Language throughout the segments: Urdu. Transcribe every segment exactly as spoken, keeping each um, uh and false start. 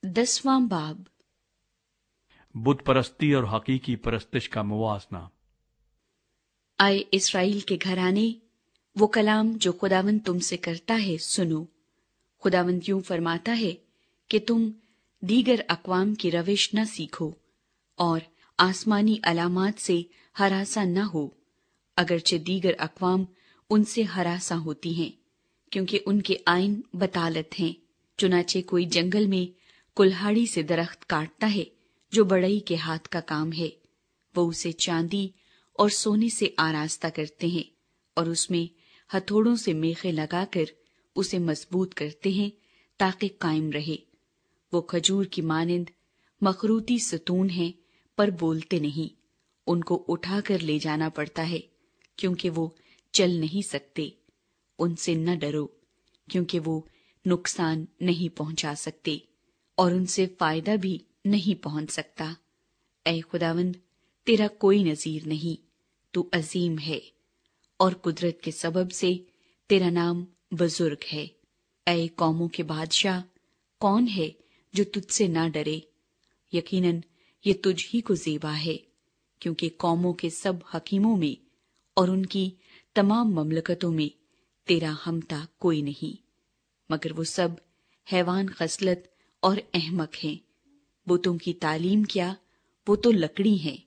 دسواں باب، بت پرستی اور حقیقی پرستش کا موازنہ۔ آئے اسرائیل کے گھرانے، وہ کلام جو خداوند تم سے کرتا ہے سنو۔ خداوند یوں فرماتا ہے کہ تم دیگر اقوام کی روش نہ سیکھو اور آسمانی علامات سے ہراساں نہ ہو، اگرچہ دیگر اقوام ان سے ہراساں ہوتی ہیں، کیونکہ ان کے آئین بطالت ہیں۔ چنانچہ کوئی جنگل میں کلہاڑی سے درخت کاٹتا ہے جو بڑئی کے ہاتھ کا کام ہے، وہ اسے چاندی اور سونے سے آراستہ کرتے ہیں اور اس میں ہتھوڑوں سے میخیں لگا کر اسے مضبوط کرتے ہیں تاکہ قائم رہے۔ وہ کھجور کی مانند مخروطی ستون ہیں پر بولتے نہیں، ان کو اٹھا کر لے جانا پڑتا ہے کیونکہ وہ چل نہیں سکتے۔ ان سے نہ ڈرو کیونکہ وہ نقصان نہیں پہنچا سکتے اور ان سے فائدہ بھی نہیں پہنچ سکتا۔ اے خداوند، تیرا کوئی نظیر نہیں، تو عظیم ہے اور قدرت کے سبب سے تیرا نام بزرگ ہے۔ اے قوموں کے بادشاہ، کون ہے جو تجھ سے نہ ڈرے؟ یقیناً یہ تجھ ہی کو زیبا ہے، کیونکہ قوموں کے سب حکیموں میں اور ان کی تمام مملکتوں میں تیرا ہمتا کوئی نہیں، مگر وہ سب حیوان خصلت اور احمق ہیں۔ بتوں کی تعلیم کیا، وہ تو لکڑی ہیں۔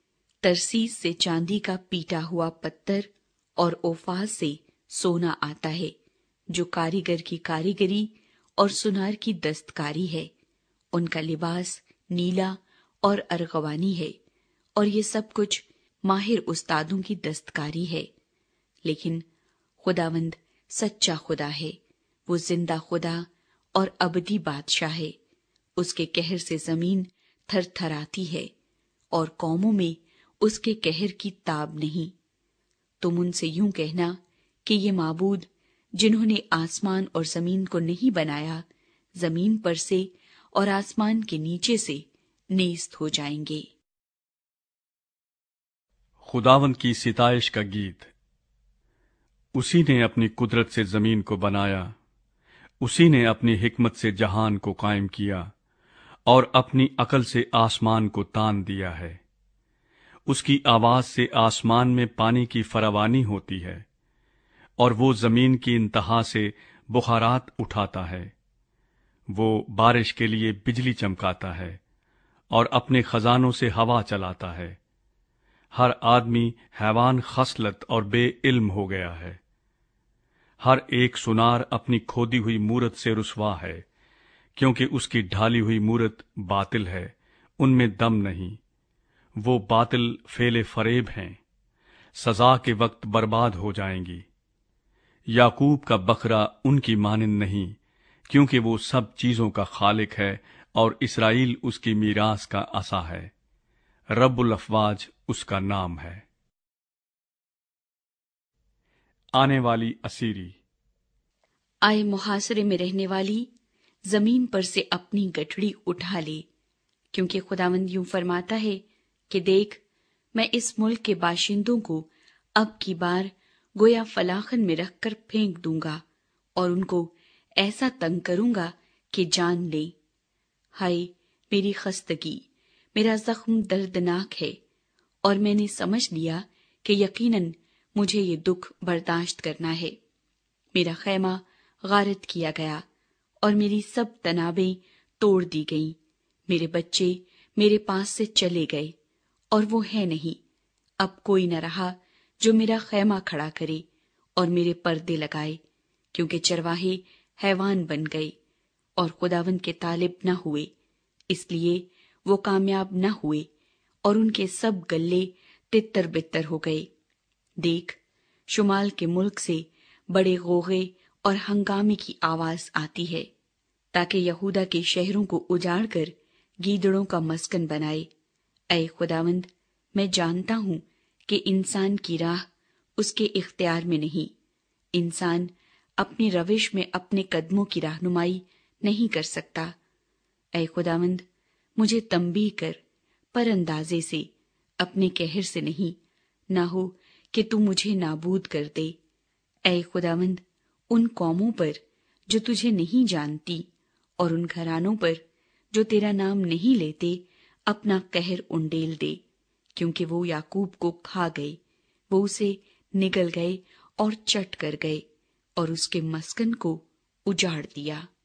ترسیس سے چاندی کا پیٹا ہوا پتھر اور اوفاز سے سونا آتا ہے، جو کاریگر کی کاریگری اور سنار کی دستکاری ہے۔ ان کا لباس نیلا اور ارغوانی ہے اور یہ سب کچھ ماہر استادوں کی دستکاری ہے۔ لیکن خداوند سچا خدا ہے، وہ زندہ خدا اور ابدی بادشاہ ہے۔ اس کے قہر سے زمین تھر تھراتی ہے اور قوموں میں اس کے قہر کی تاب نہیں۔ تم ان سے یوں کہنا کہ یہ معبود جنہوں نے آسمان اور زمین کو نہیں بنایا، زمین پر سے اور آسمان کے نیچے سے نیست ہو جائیں گے۔ خداوند کی ستائش کا گیت۔ اسی نے اپنی قدرت سے زمین کو بنایا، اسی نے اپنی حکمت سے جہان کو قائم کیا اور اپنی عقل سے آسمان کو تان دیا ہے۔ اس کی آواز سے آسمان میں پانی کی فراوانی ہوتی ہے اور وہ زمین کی انتہا سے بخارات اٹھاتا ہے۔ وہ بارش کے لیے بجلی چمکاتا ہے اور اپنے خزانوں سے ہوا چلاتا ہے۔ ہر آدمی حیوان خصلت اور بے علم ہو گیا ہے۔ ہر ایک سنار اپنی کھودی ہوئی مورت سے رسوا ہے، کیونکہ اس کی ڈھالی ہوئی مورت باطل ہے، ان میں دم نہیں۔ وہ باطل فعل فریب ہیں، سزا کے وقت برباد ہو جائیں گی۔ یعقوب کا بکرا ان کی مانند نہیں، کیونکہ وہ سب چیزوں کا خالق ہے اور اسرائیل اس کی میراث کا عصا ہے۔ رب الافواج اس کا نام ہے۔ آنے والی اسیری۔ آئے محاصرے میں رہنے والی، زمین پر سے اپنی گٹھڑی اٹھا لے، کیونکہ خداوند یوں فرماتا ہے کہ دیکھ، میں اس ملک کے باشندوں کو اب کی بار گویا فلاخن میں رکھ کر پھینک دوں گا اور ان کو ایسا تنگ کروں گا کہ جان لیں۔ ہائے میری خستگی، میرا زخم دردناک ہے، اور میں نے سمجھ لیا کہ یقیناً مجھے یہ دکھ برداشت کرنا ہے۔ میرا خیمہ غارت کیا گیا اور میری سب تنابیں توڑ دی گئیں۔ میرے بچے میرے پاس سے چلے گئے اور وہ ہے نہیں۔ اب کوئی نہ رہا جو میرا خیمہ کھڑا کرے اور میرے پردے لگائے، کیونکہ چرواہے حیوان بن گئے اور خداوند کے طالب نہ ہوئے، اس لیے وہ کامیاب نہ ہوئے اور ان کے سب گلے تتر بتر ہو گئے۔ دیکھ، شمال کے ملک سے بڑے غوغے اور ہنگامے کی آواز آتی ہے، تاکہ یہودا کے شہروں کو اجاڑ کر گیدڑوں کا مسکن بنائے۔ اے خداوند، میں جانتا ہوں کہ انسان کی راہ اس کے اختیار میں نہیں، انسان اپنی روش میں اپنے قدموں کی رہنمائی نہیں کر سکتا۔ اے خداوند، مجھے تنبیہ کر، پر اندازے سے، اپنے قہر سے نہیں، نہ ہو کہ تو مجھے نابود کر دے۔ اے خداوند، ان قوموں پر جو تجھے نہیں جانتی اور ان گھرانوں پر جو تیرا نام نہیں لیتے اپنا قہر انڈیل دے، کیونکہ وہ یعقوب کو کھا گئے، وہ اسے نگل گئے اور چٹ کر گئے اور اس کے مسکن کو اجاڑ دیا۔